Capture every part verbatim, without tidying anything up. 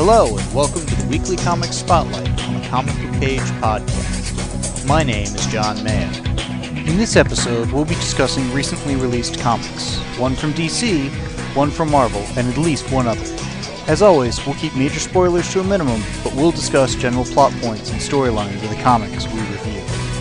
Hello, and welcome to the Weekly Comics Spotlight on the Comic Book Page podcast. My name is John Mayer. In this episode, we'll be discussing recently released comics, one from D C, one from Marvel, and at least one other. As always, we'll keep major spoilers to a minimum, but we'll discuss general plot points and storylines of the comics we review.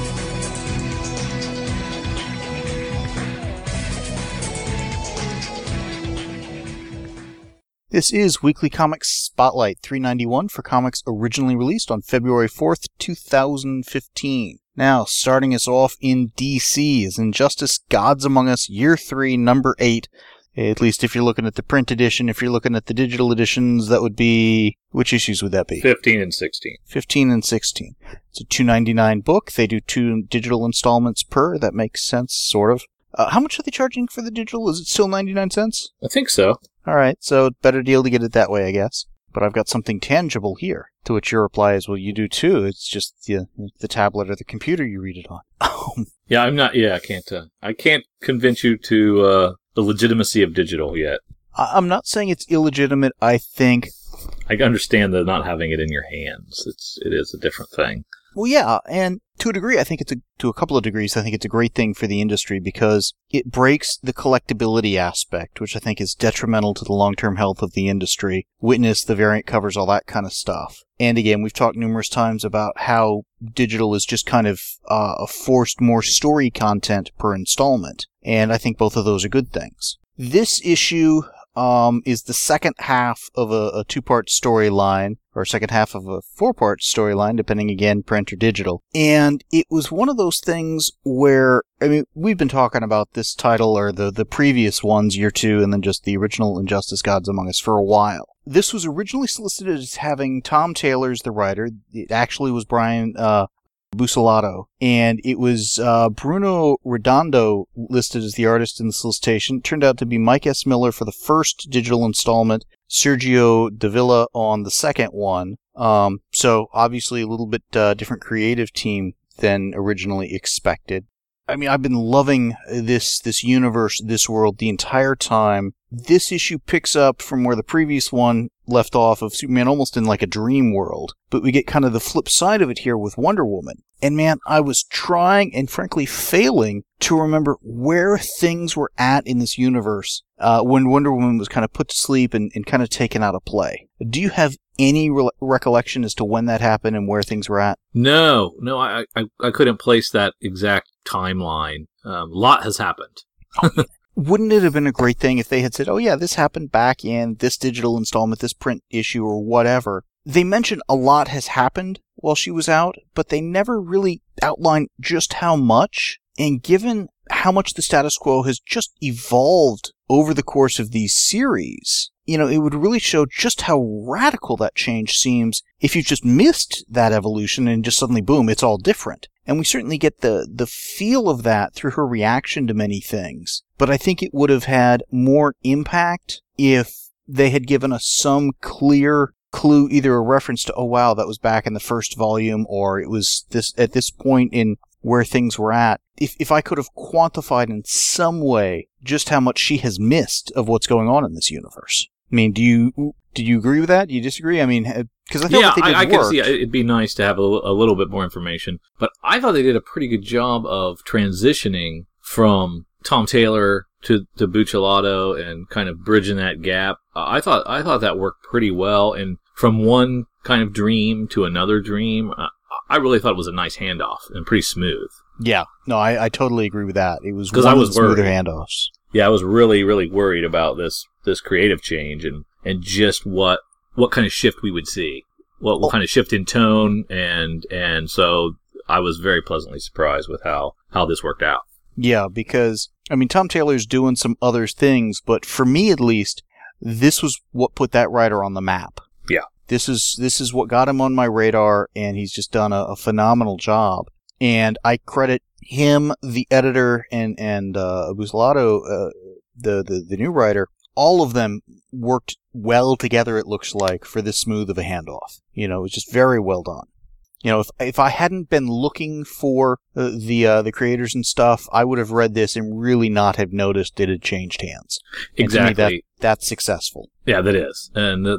This is Weekly Comics Spotlight three ninety-one for comics originally released on February fourth, two thousand fifteen. Now, starting us off in D C is Injustice Gods Among Us Year three, Number eight. At least if you're looking at the print edition. If you're looking at the digital editions, that would be... Which issues would that be? fifteen and sixteen. fifteen and sixteen. It's a two ninety-nine book. They do two digital installments per. That makes sense, sort of. Uh, how much are they charging for the digital? Is it still ninety-nine cents? I think so. Alright, so better deal to get it that way, I guess. But I've got something tangible here. To which your reply is, well, you do too. It's just the, the tablet or the computer you read it on. yeah, I'm not, yeah, I can't, uh, I can't convince you to, uh, the legitimacy of digital yet. I'm not saying it's illegitimate. I think... I understand the not having it in your hands. It's, it is a different thing. Well, yeah, and to a degree, I think it's a, to a couple of degrees, I think it's a great thing for the industry because it breaks the collectability aspect, which I think is detrimental to the long-term health of the industry. Witness the variant covers, all that kind of stuff. And again, we've talked numerous times about how digital is just kind of uh, forced more story content per installment, and I think both of those are good things. This issue um, is the second half of a, a two-part storyline, or second half of a four-part storyline, depending, again, print or digital. And it was one of those things where, I mean, we've been talking about this title, or the, the previous ones, Year two, and then just the original Injustice Gods Among Us, for a while. This was originally solicited as having Tom Taylor as the writer. It actually was Brian uh, Buccellato, and it was uh, Bruno Redondo listed as the artist in the solicitation. It turned out to be Mike S. Miller for the first digital installment, Sergio Davila on the second one. Um, so obviously a little bit uh, different creative team than originally expected. I mean, I've been loving this this universe, this world, the entire time. This issue picks up from where the previous one left off of Superman almost in like a dream world. But we get kind of the flip side of it here with Wonder Woman. And man, I was trying and frankly failing to remember where things were at in this universe uh, when Wonder Woman was kind of put to sleep and, and kind of taken out of play. Do you have any re- recollection as to when that happened and where things were at? No, no, I I, I couldn't place that exact timeline. Um, a lot has happened. Wouldn't it have been a great thing if they had said, oh yeah, this happened back in this digital installment, this print issue, or whatever? They mentioned a lot has happened while she was out, but they never really outlined just how much. And given how much the status quo has just evolved over the course of these series, you know, it would really show just how radical that change seems if you just missed that evolution and just suddenly, boom, it's all different. And we certainly get the, the feel of that through her reaction to many things. But I think it would have had more impact if they had given us some clear clue, either a reference to, oh wow, that was back in the first volume, or it was this at this point in where things were at. If if I could have quantified in some way just how much she has missed of what's going on in this universe. I mean, do you do you agree with that? Do you disagree? I mean, because I thought yeah, what they did I, I worked. can see it'd be nice to have a, a little bit more information, but I thought they did a pretty good job of transitioning from Tom Taylor to to Buccellato and kind of bridging that gap. Uh, I thought I thought that worked pretty well, and from one kind of dream to another dream, uh, I really thought it was a nice handoff and pretty smooth. Yeah, no, I, I totally agree with that. It was because one I was of the smoother worried. handoffs. Yeah, I was really really worried about this this creative change and, and just what what kind of shift we would see, what, what kind of shift in tone, and and so I was very pleasantly surprised with how, how this worked out. Yeah, because I mean, Tom Taylor's doing some other things, but for me at least, this was what put that writer on the map. Yeah. This is this is what got him on my radar, and he's just done a, a phenomenal job. And I credit him, the editor, and and uh, Buccellato, uh, the, the the new writer. All of them worked well together. It looks like for this smooth of a handoff. You know, it was just very well done. You know, if if I hadn't been looking for uh, the uh, the creators and stuff, I would have read this and really not have noticed it had changed hands. And Exactly. to me, that that's successful. Yeah, that is, and the, the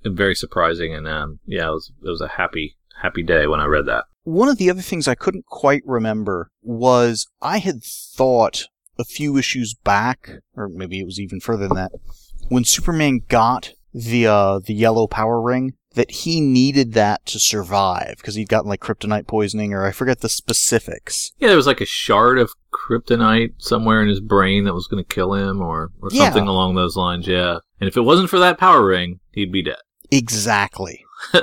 very surprising, and um, yeah, it was it was a happy happy day when I read that. One of the other things I couldn't quite remember was I had thought a few issues back, or maybe it was even further than that, when Superman got the uh, the yellow power ring, that he needed that to survive, because he'd gotten like kryptonite poisoning, or I forget the specifics. Yeah, there was like a shard of kryptonite somewhere in his brain that was going to kill him, or, or Yeah. something along those lines, yeah. And if it wasn't for that power ring, he'd be dead. Exactly.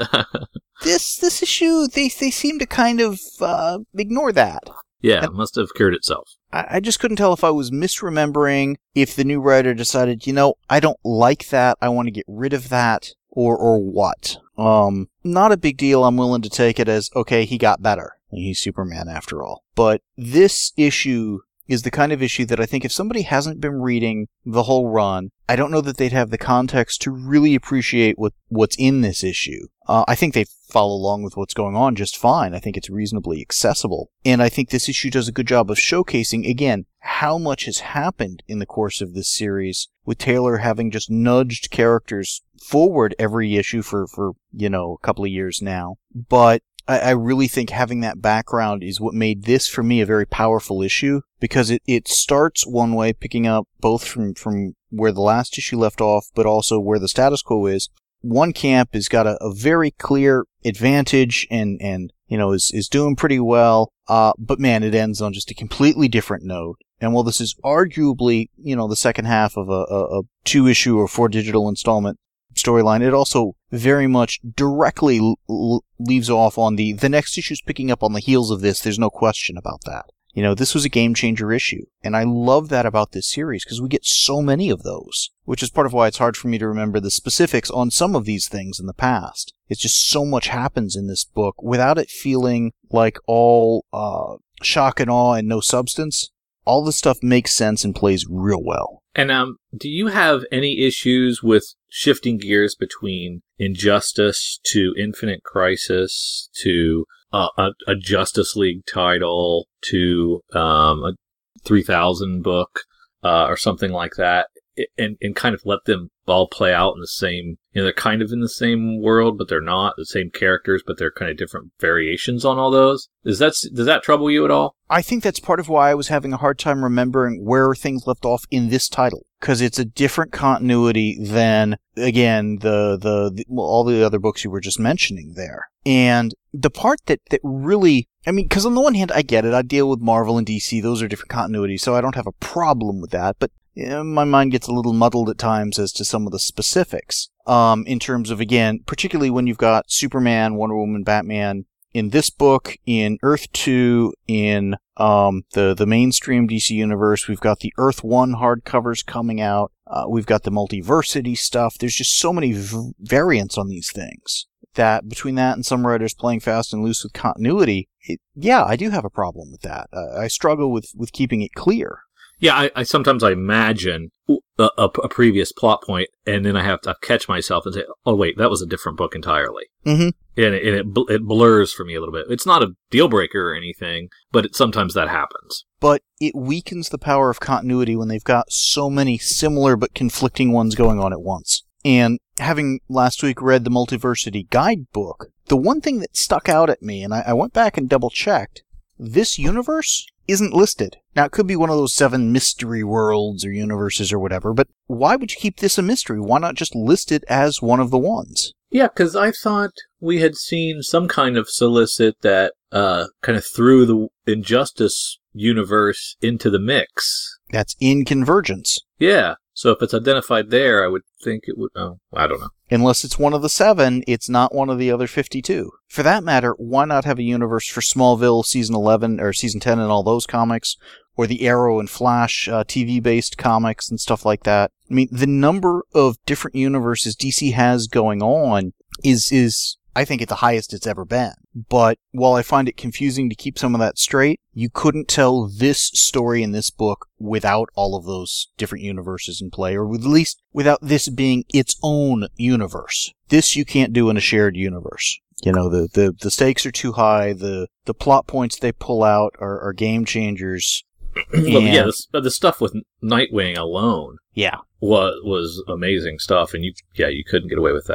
This this issue, they they seem to kind of uh, ignore that. Yeah, it must have cured itself. I, I just couldn't tell if I was misremembering, if the new writer decided, you know, I don't like that, I want to get rid of that, or or what. Um, not a big deal. I'm willing to take it as, okay, he got better. He's Superman after all. But this issue is the kind of issue that I think if somebody hasn't been reading the whole run, I don't know that they'd have the context to really appreciate what, what's in this issue. Uh, I think they follow along with what's going on just fine. I think it's reasonably accessible. And I think this issue does a good job of showcasing, again, how much has happened in the course of this series, with Taylor having just nudged characters forward every issue for, for you know, a couple of years now. But I, I really think having that background is what made this, for me, a very powerful issue, because it, it starts one way, picking up both from, from where the last issue left off, but also where the status quo is. One camp has got a, a very clear advantage and, and you know, is, is doing pretty well, uh, but man, it ends on just a completely different note. And while this is arguably, you know, the second half of a, a, a two-issue or four-digital installment storyline, it also very much directly l- l- leaves off on the, the next issue's picking up on the heels of this, there's no question about that. You know, this was a game-changer issue, and I love that about this series, because we get so many of those, which is part of why it's hard for me to remember the specifics on some of these things in the past. It's just so much happens in this book without it feeling like all uh, shock and awe and no substance. All this stuff makes sense and plays real well. And um, do you have any issues with shifting gears between Injustice to Infinite Crisis to uh, a, a Justice League title to um, a three thousand book uh, or something like that, and, and kind of let them all play out in the same, you know, they're kind of in the same world, but they're not the same characters, but they're kind of different variations on all those? Does that, does that trouble you at all? I think that's part of why I was having a hard time remembering where things left off in this title, because it's a different continuity than, again, the, the, the well, all the other books you were just mentioning there. And the part that, that really, I mean, because on the one hand, I get it. I deal with Marvel and D C. Those are different continuities, so I don't have a problem with that. But you know, my mind gets a little muddled at times as to some of the specifics. Um, in terms of, again, particularly when you've got Superman, Wonder Woman, Batman in this book, in Earth two, in um, the, the mainstream D C universe, we've got the Earth one hardcovers coming out. Uh, we've got the multiversity stuff. There's just so many v- variants on these things that between that and some writers playing fast and loose with continuity, it, yeah, I do have a problem with that. Uh, I struggle with, with keeping it clear. Yeah, I, I sometimes I imagine a, a, a previous plot point, and then I have to catch myself and say, "Oh, wait, that was a different book entirely." Mm-hmm. And, it, and it bl- it blurs for me a little bit. It's not a deal breaker or anything, but it, sometimes that happens. But it weakens the power of continuity when they've got so many similar but conflicting ones going on at once. And having last week read the Multiversity Guidebook, the one thing that stuck out at me, and I, I went back and double-checked, this universe isn't listed. Now, it could be one of those seven mystery worlds or universes or whatever, but why would you keep this a mystery? Why not just list it as one of the ones? Yeah, because I thought we had seen some kind of solicit that uh, kind of threw the Injustice universe into the mix. That's in Convergence. Yeah, so if it's identified there, I would think it would... Oh, I don't know. Unless it's one of the seven, it's not one of the other fifty-two. For that matter, why not have a universe for Smallville Season eleven, or Season ten and all those comics, or the Arrow and Flash uh, T V-based comics and stuff like that? I mean, the number of different universes D C has going on is, is I think, at the highest it's ever been. But while I find it confusing to keep some of that straight, you couldn't tell this story in this book without all of those different universes in play, or at least without this being its own universe. This you can't do in a shared universe. You know, the, the, the stakes are too high, the, the plot points they pull out are, are game changers. Well, yeah, the, the stuff with Nightwing alone yeah. was, was amazing stuff, and you yeah, you couldn't get away with that.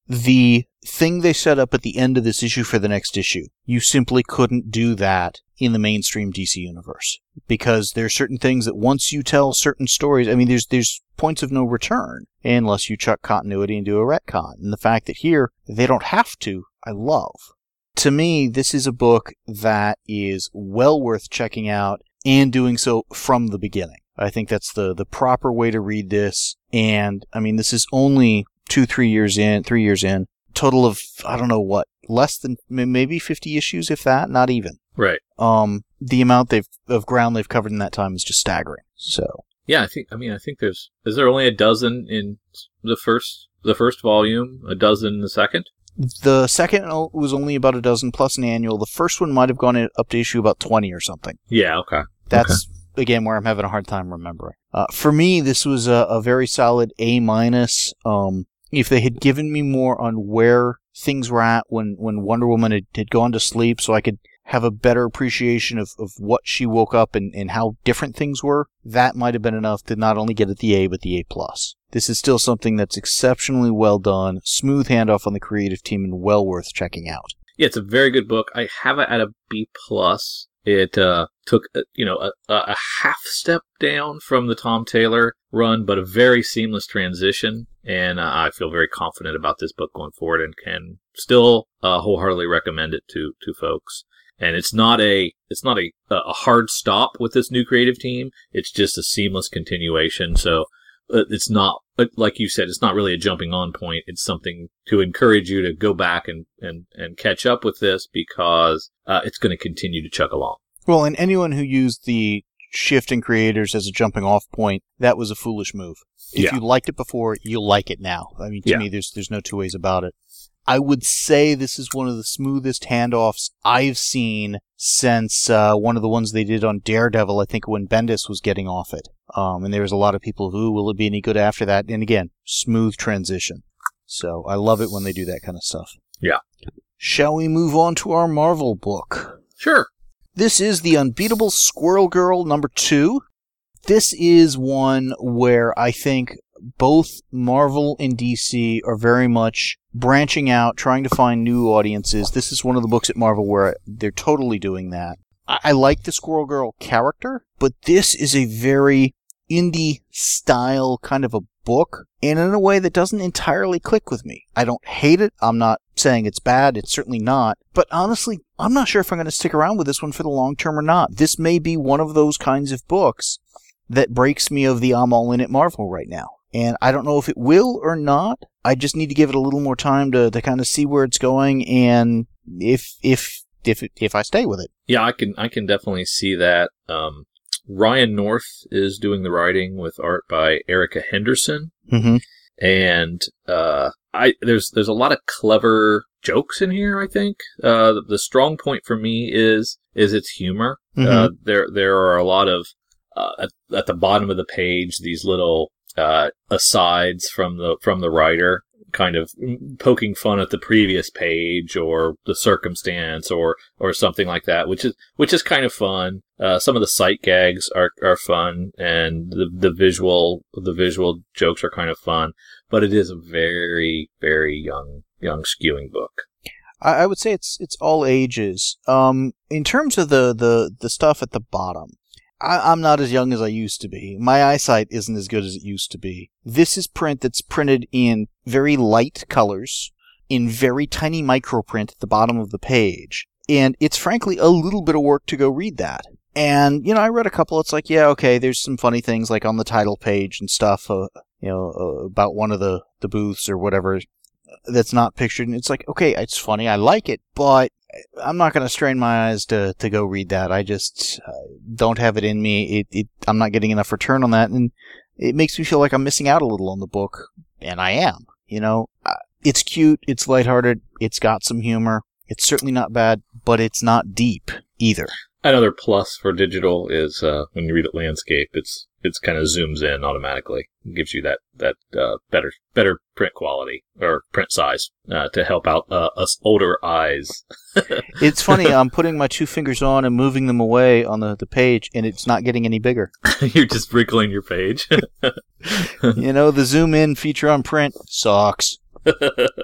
the thing they set up at the end of this issue for the next issue, you simply couldn't do that in the mainstream D C universe. Because there are certain things that once you tell certain stories, I mean, there's there's points of no return unless you chuck continuity and do a retcon. And the fact that here, they don't have to, I love. To me, this is a book that is well worth checking out and doing so from the beginning. I think that's the, the proper way to read this. And, I mean, this is only two, three years in, three years in. Total of, I don't know what, less than maybe fifty issues, if that, not even. Right. Um, the amount they've of ground they've covered in that time is just staggering. So. Yeah, I think, I mean, I think there's, is there only a dozen in the first, the first volume, a dozen in the second? The second was only about a dozen plus an annual. The first one might have gone up to issue about twenty or something. Yeah, okay. That's, okay. again, where I'm having a hard time remembering. Uh, for me, this was a, a very solid A minus. Um, if they had given me more on where things were at when, when Wonder Woman had, had gone to sleep so I could have a better appreciation of, of what she woke up and, and how different things were, that might have been enough to not only get it the A, but the A plus. This is still something that's exceptionally well done, smooth handoff on the creative team, and well worth checking out. Yeah, it's a very good book. I have it at a B plus. It uh, took, you know, a, a half step down from the Tom Taylor run, but a very seamless transition. And uh, I feel very confident about this book going forward, and can still uh, wholeheartedly recommend it to to folks. And it's not a it's not a a hard stop with this new creative team. It's just a seamless continuation. So uh, it's not, like you said, it's not really a jumping on point. It's something to encourage you to go back and and, and catch up with this, because uh, it's going to continue to chug along. Well, and anyone who used the shift in creators as a jumping off point, that was a foolish move. If Yeah. you liked it before, you'll like it now. I mean, to Yeah. me, there's there's no two ways about it. I would say this is one of the smoothest handoffs I've seen since uh, one of the ones they did on Daredevil, I think, when Bendis was getting off it. Um, and there was a lot of people who, will it be any good after that? And again, smooth transition. So I love it when they do that kind of stuff. Yeah. Shall we move on to our Marvel book? Sure. This is The Unbeatable Squirrel Girl number two. This is one where I think both Marvel and D C are very much branching out, trying to find new audiences. This is one of the books at Marvel where they're totally doing that. I, I like the Squirrel Girl character, but this is a very indie style kind of a book, and in a way that doesn't entirely click with me. I don't hate it. I'm not saying it's bad. It's certainly not. But honestly, I'm not sure if I'm going to stick around with this one for the long term or not. This may be one of those kinds of books that breaks me of the I'm all in at Marvel right now. And I don't know if it will or not. I just need to give it a little more time to, to kind of see where it's going, and if if if if I stay with it. Yeah, I can I can definitely see that. Um, Ryan North is doing the writing with art by Erica Henderson, Mm-hmm. and uh, I there's there's a lot of clever jokes in here. I think uh, the, the strong point for me is is its humor. Mm-hmm. Uh, there there are a lot of uh, at, at the bottom of the page these little uh, asides from the from the writer, kind of poking fun at the previous page or the circumstance or or something like that, which is which is kind of fun. Uh, some of the sight gags are are fun, and the the visual the visual jokes are kind of fun. But it is a very very young young skewing book. I, I would say it's it's all ages. Um, in terms of the the the stuff at the bottom, I, I'm not as young as I used to be. My eyesight isn't as good as it used to be. This is print that's printed in very light colors, in very tiny microprint at the bottom of the page. And it's frankly a little bit of work to go read that. And, you know, I read a couple. It's like, yeah, okay, there's some funny things like on the title page and stuff, uh, you know, uh, about one of the, the booths or whatever that's not pictured. And it's like, okay, it's funny. I like it, but I'm not going to strain my eyes to, to go read that. I just uh, don't have it in me. It, it, I'm not getting enough return on that, and it makes me feel like I'm missing out a little on the book, and I am. You know, uh, it's cute, it's lighthearted, it's got some humor. It's certainly not bad, but it's not deep either. Another plus for digital is uh, when you read it landscape, it's it's kind of zooms in automatically. It gives you that that uh, better better print quality or print size uh, to help out uh, us older eyes. It's funny. I'm putting my two fingers on and moving them away on the, the page, and it's not getting any bigger. You're just wrinkling your page. You know, the zoom in feature on print sucks.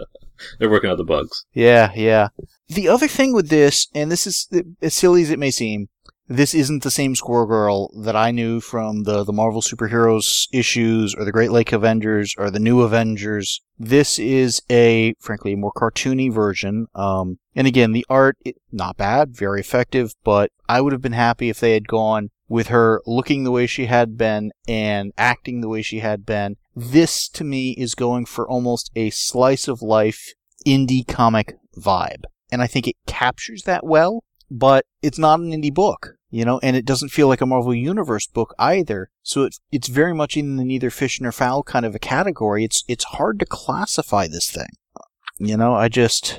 They're working out the bugs. Yeah, yeah. The other thing with this, and this is as silly as it may seem, this isn't the same Squirrel Girl that I knew from the, the Marvel Superheroes issues or the Great Lake Avengers or the New Avengers. This is a, frankly, a more cartoony version. Um, and again, the art, it, not bad, very effective, but I would have been happy if they had gone with her looking the way she had been and acting the way she had been. This, to me, is going for almost a slice of life indie comic vibe. And I think it captures that well, but it's not an indie book, you know, and it doesn't feel like a Marvel Universe book either. So it, it's very much in the neither fish nor fowl kind of a category. It's it's hard to classify this thing. You know, I just,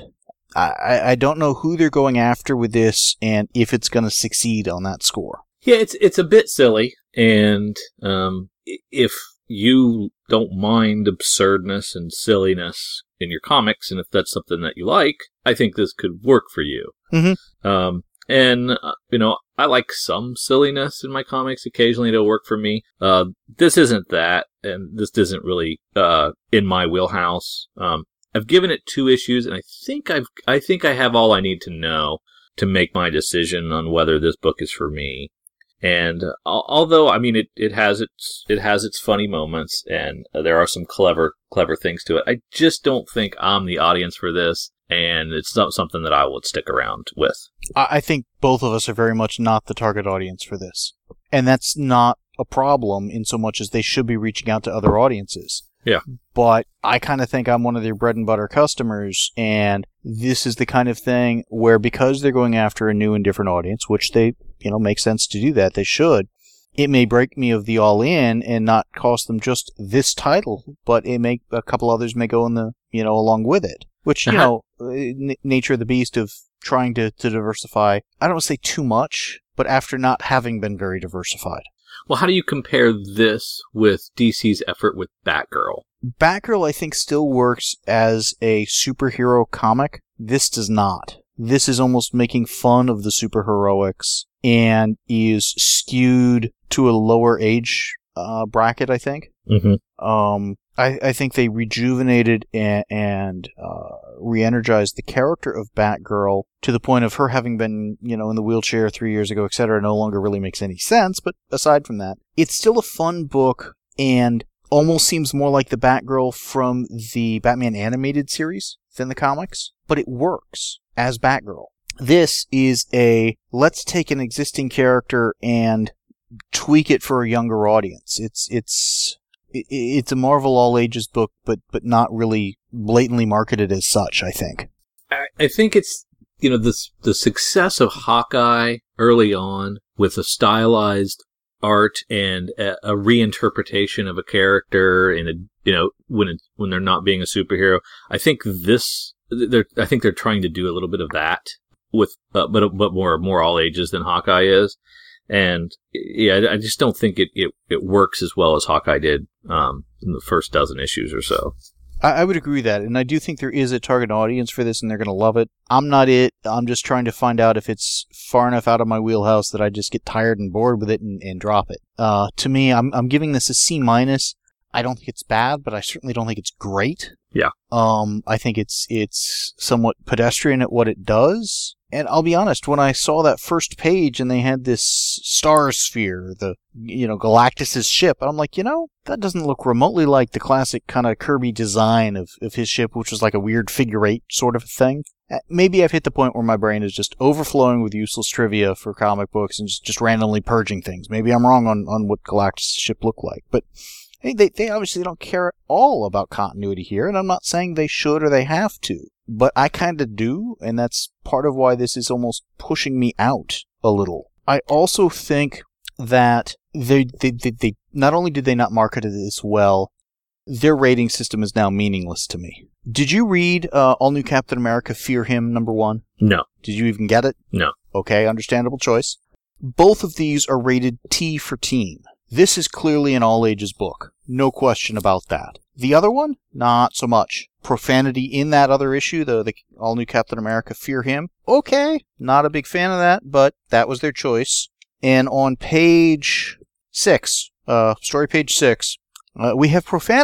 I, I don't know who they're going after with this and if it's going to succeed on that score. Yeah, it's it's a bit silly, and um, if you don't mind absurdness and silliness in your comics, and if that's something that you like, I think this could work for you. Mm-hmm. Um, and, uh, you know, I like some silliness in my comics. Occasionally it'll work for me. Uh, this isn't that, and this isn't really uh, in my wheelhouse. Um, I've given it two issues, and I think I've I think I have all I need to know to make my decision on whether this book is for me. And uh, although, I mean, it, it has its it has its funny moments, and uh, there are some clever clever things to it, I just don't think I'm the audience for this, and it's not something that I would stick around with. I think both of us are very much not the target audience for this. And that's not a problem in so much as they should be reaching out to other audiences. Yeah. But I kind of think I'm one of their bread and butter customers, and this is the kind of thing where because they're going after a new and different audience, which they, you know, make sense to do that, they should, it may break me of the all-in and not cost them just this title, but it may, a couple others may go in the, you know, along with it. Which, you Uh-huh. know, n- nature of the beast of trying to, to diversify, I don't want to say too much, but after not having been very diversified. Well, how do you compare this with D C's effort with Batgirl? Batgirl, I think, still works as a superhero comic. This does not. This is almost making fun of the superheroics and is skewed to a lower age uh, bracket, I think. Mm-hmm. Um, I, I think they rejuvenated and, and uh, re-energized the character of Batgirl to the point of her having been, you know, in the wheelchair three years ago, et cetera, no longer really makes any sense. But aside from that, it's still a fun book and almost seems more like the Batgirl from the Batman animated series than the comics, but it works as Batgirl. This is a, let's take an existing character and tweak it for a younger audience. It's, it's, it's a Marvel all ages book, but, but not really blatantly marketed as such, I think. I, I think it's, you know, the, the success of Hawkeye early on with a stylized art and a, a reinterpretation of a character in a, you know, when it, when they're not being a superhero. I think this, they're, I think they're trying to do a little bit of that with, uh, but, but more, more all ages than Hawkeye is. And yeah, I just don't think it, it, it works as well as Hawkeye did, um, in the first dozen issues or so. I, I would agree with that, and I do think there is a target audience for this, and they're going to love it. I'm not it. I'm just trying to find out if it's far enough out of my wheelhouse that I just get tired and bored with it and, and drop it. Uh, to me, I'm I'm giving this a C minus. I don't think it's bad, but I certainly don't think it's great. Yeah. Um, I think it's it's somewhat pedestrian at what it does. And I'll be honest, when I saw that first page and they had this star sphere, the, you know, Galactus' ship, I'm like, you know, that doesn't look remotely like the classic kind of Kirby design of, of his ship, which was like a weird figure eight sort of a thing. Maybe I've hit the point where my brain is just overflowing with useless trivia for comic books and just, just randomly purging things. Maybe I'm wrong on, on what Galactus' ship looked like, but hey, they, they obviously don't care at all about continuity here, and I'm not saying they should or they have to. But I kind of do, and that's part of why this is almost pushing me out a little. I also think that they, they, they, they not only did they not market it this well, their rating system is now meaningless to me. Did you read uh, All New Captain America Fear Him number one? No. Did you even get it? No. Okay, understandable choice. Both of these are rated T for teen. This is clearly an all-ages book. No question about that. The other one? Not so much. Profanity in that other issue, the, the all-new Captain America Fear Him. Okay, not a big fan of that, but that was their choice. And on page six, uh, story page six, uh, we have profanity.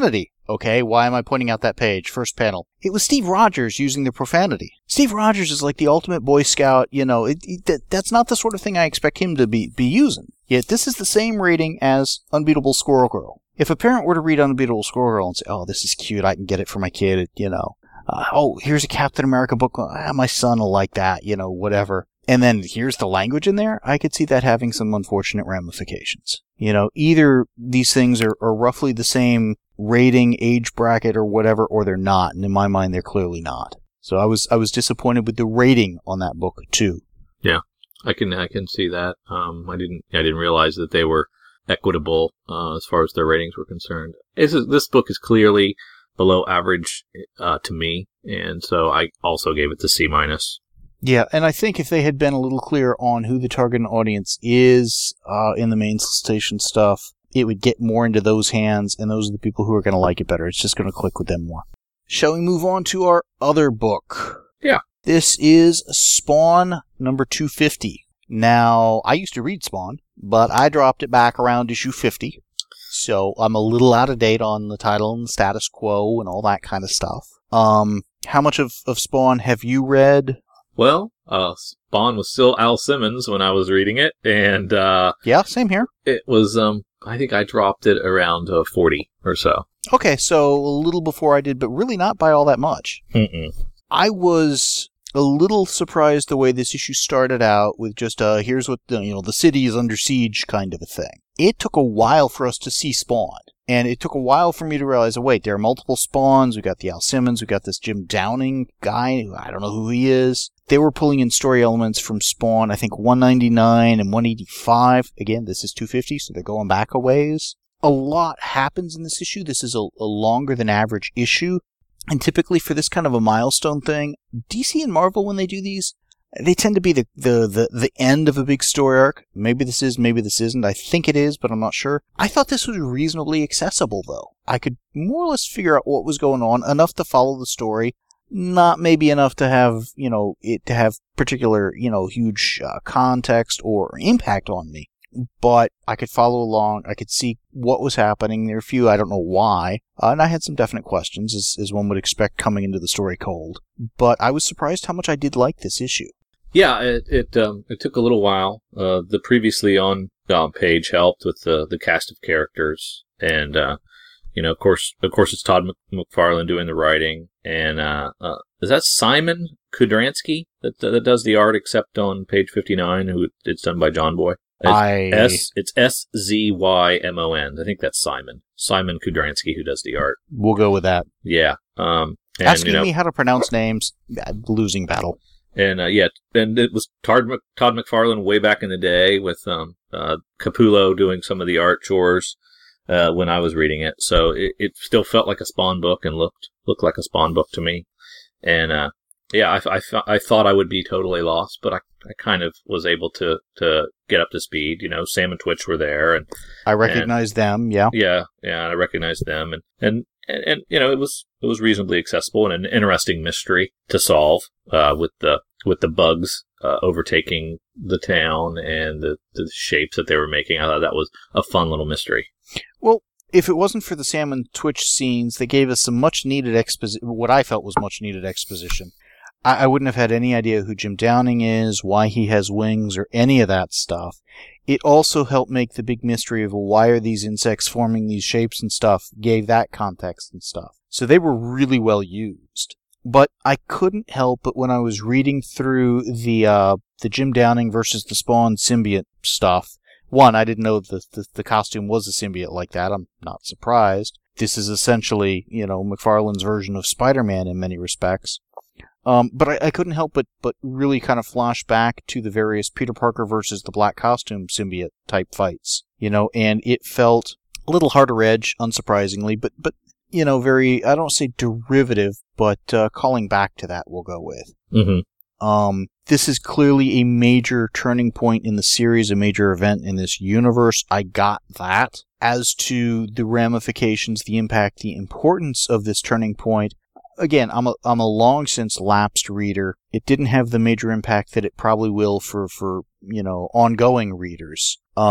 Okay, why am I pointing out that page? First panel. It was Steve Rogers using the profanity. Steve Rogers is like the ultimate Boy Scout, you know, it, it, that, that's not the sort of thing I expect him to be, be using. Yet this is the same rating as Unbeatable Squirrel Girl. If a parent were to read Unbeatable Squirrel Girl and say, oh, this is cute, I can get it for my kid, you know. Uh, oh, here's a Captain America book, ah, my son will like that, you know, whatever. And then here's the language in there, I could see that having some unfortunate ramifications. You know, either these things are, are roughly the same rating, age bracket, or whatever, or they're not. And in my mind, they're clearly not. So I was I was disappointed with the rating on that book too. Yeah, I can I can see that. Um, I didn't I didn't realize that they were equitable uh, as far as their ratings were concerned. This is, this book is clearly below average uh, to me, and so I also gave it the C minus. Yeah, and I think if they had been a little clearer on who the target audience is uh, in the main solicitation stuff, it would get more into those hands, and those are the people who are going to like it better. It's just going to click with them more. Shall we move on to our other book? Yeah. This is Spawn number two fifty. Now, I used to read Spawn, but I dropped it back around issue fifty, so I'm a little out of date on the title and the status quo and all that kind of stuff. Um, how much of, of Spawn have you read? Well, uh, Spawn was still Al Simmons when I was reading it, and uh, yeah, same here. It was, um, I think I dropped it around uh, forty or so. Okay, so a little before I did, but really not by all that much. Mm-mm. I was a little surprised the way this issue started out with just, uh, here's what, the, you know, the city is under siege kind of a thing. It took a while for us to see Spawn. And it took a while for me to realize, oh, wait, there are multiple Spawns. We got the Al Simmons. We got this Jim Downing guy. Who I don't know who he is. They were pulling in story elements from Spawn, I think one ninety-nine and one eighty-five. Again, this is two fifty, so they're going back a ways. A lot happens in this issue. This is a, a longer than average issue. And typically for this kind of a milestone thing, D C and Marvel, when they do these, they tend to be the, the, the, the end of a big story arc. Maybe this is, maybe this isn't. I think it is, but I'm not sure. I thought this was reasonably accessible, though. I could more or less figure out what was going on, enough to follow the story, not maybe enough to have, you know, it to have particular, you know, huge uh, context or impact on me. But I could follow along. I could see what was happening. There are a few I don't know why. Uh, and I had some definite questions, as, as one would expect coming into the story cold. But I was surprised how much I did like this issue. Yeah, it it, um, it took a little while. Uh, the previously on uh, page helped with the, the cast of characters. And, uh, you know, of course, of course, it's Todd McFarlane doing the writing. And uh, uh, is that Simon Kudransky that, that does the art, except on page fifty-nine, who it's done by John Boy? I... S, it's S Z Y M O N. I think that's Simon. Simon Kudransky who does the art. We'll go with that. Yeah. Um, and, Asking you know, me how to pronounce names, losing battle. And, uh, yeah, and it was Todd, Todd McFarlane way back in the day with um, uh, Capullo doing some of the art chores uh, when I was reading it. So it, it still felt like a Spawn book and looked looked like a Spawn book to me. And, uh, yeah, I, I, I thought I would be totally lost, but I, I kind of was able to, to get up to speed. You know, Sam and Twitch were there. and I recognized them, yeah. Yeah, yeah, I recognized them. And, and, and, and, you know, it was it was reasonably accessible and an interesting mystery to solve uh, with the with the bugs uh, overtaking the town and the, the shapes that they were making. I thought that was a fun little mystery. Well, if it wasn't for the Sam and Twitch scenes, they gave us some much-needed exposition, what I felt was much-needed exposition. I-, I wouldn't have had any idea who Jim Downing is, why he has wings, or any of that stuff. It also helped make the big mystery of why are these insects forming these shapes and stuff, gave that context and stuff. So they were really well used. But I couldn't help but when I was reading through the uh, the Jim Downing versus the Spawn symbiote stuff, one, I didn't know the, the the costume was a symbiote like that. I'm not surprised. This is essentially, you know, McFarlane's version of Spider-Man in many respects. Um, but I, I couldn't help but, but really kind of flash back to the various Peter Parker versus the Black Costume symbiote type fights, you know, and it felt a little harder edge, unsurprisingly, but, but you know, very, I don't say derivative, but uh, calling back to that we'll go with. Mm-hmm. Um, this is clearly a major turning point in the series, a major event in this universe. I got that. As to the ramifications, the impact, the importance of this turning point, again, I'm a, I'm a long since lapsed reader. It didn't have the major impact that it probably will for, for, you know, ongoing readers. Um,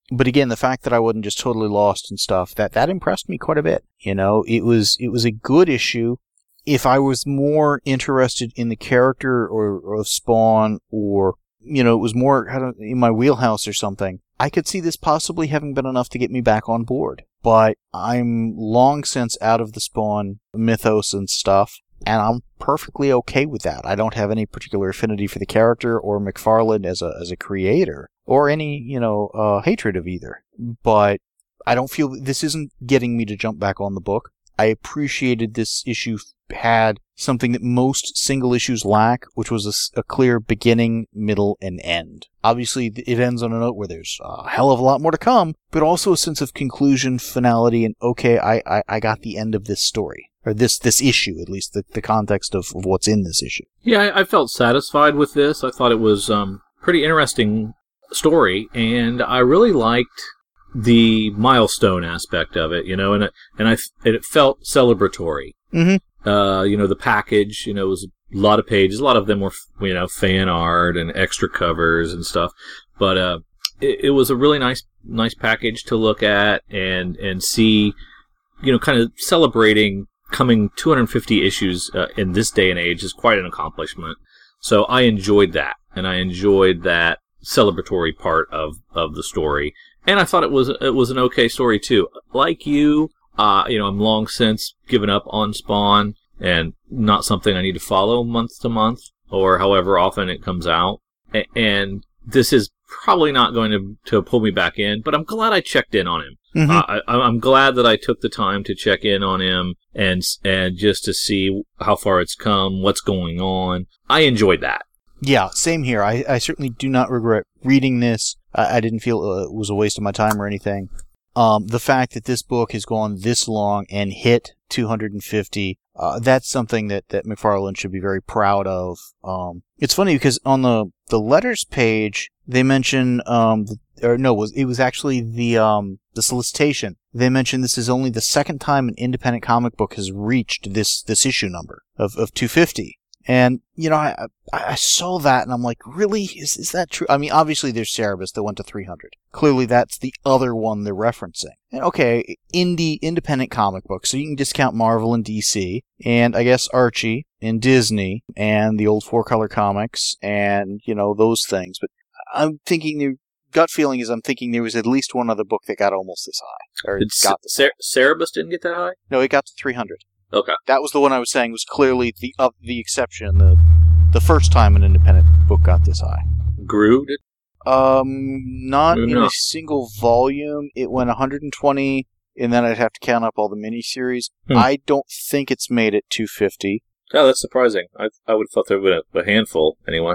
but again, the fact that I wasn't just totally lost and stuff, that, that impressed me quite a bit. You know, it was, it was a good issue. If I was more interested in the character or, or of Spawn, or, you know, it was more I don't, in my wheelhouse or something, I could see this possibly having been enough to get me back on board. But I'm long since out of the Spawn mythos and stuff, and I'm perfectly okay with that. I don't have any particular affinity for the character or McFarlane as a as a creator, or any, you know, uh, hatred of either. But I don't feel this isn't getting me to jump back on the book. I appreciated this issue had something that most single issues lack, which was a, a clear beginning, middle, and end. Obviously, it ends on a note where there's a hell of a lot more to come, but also a sense of conclusion, finality, and okay, I, I, I got the end of this story. Or this, this issue, at least the, the context of, of what's in this issue. Yeah, I, I felt satisfied with this. I thought it was um pretty interesting story, and I really liked the milestone aspect of it, you know, and and I and it felt celebratory. Mm-hmm. Uh, you know, the package, you know, was a lot of pages. A lot of them were, you know, fan art and extra covers and stuff. But uh, it, it was a really nice, nice package to look at and and see, you know, kind of celebrating coming two hundred fifty issues uh, in this day and age is quite an accomplishment. So I enjoyed that, and I enjoyed that celebratory part of, of the story. And I thought it was it was an okay story too. Like you, uh, you know, I'm long since given up on Spawn, and not something I need to follow month to month or however often it comes out. A- and this is probably not going to to pull me back in, but I'm glad I checked in on him. Mm-hmm. Uh, I, I'm glad that I took the time to check in on him and and just to see how far it's come, what's going on. I enjoyed that. Yeah, same here. I, I certainly do not regret reading this. I, I didn't feel it was a waste of my time or anything. Um, the fact that this book has gone this long and hit two hundred fifty, uh, that's something that, that McFarlane should be very proud of. Um, it's funny because on the, the letters page, they mention, um, the, or no, it was, it was actually the, um, the solicitation. They mentioned this is only the second time an independent comic book has reached this, this issue number of, of two fifty. And, you know, I, I saw that and I'm like, really? Is, is that true? I mean, obviously there's Cerebus that went to three hundred. Clearly that's the other one they're referencing. And okay, indie, independent comic books. So you can discount Marvel and D C, and I guess Archie and Disney and the old four-color comics and, you know, those things. But I'm thinking, the gut feeling is I'm thinking there was at least one other book that got almost this high. Or Did got Cer- Cerebus didn't get that high? No, it got to three hundred. Okay. That was the one I was saying was clearly the uh, the exception, the the first time an independent book got this high. Grew did? Um, not Maybe in not. a single volume. It went one hundred twenty, and then I'd have to count up all the miniseries. Hmm. I don't think it's made it two fifty. Oh, that's surprising. I I would have thought there would have been a, a handful anyway.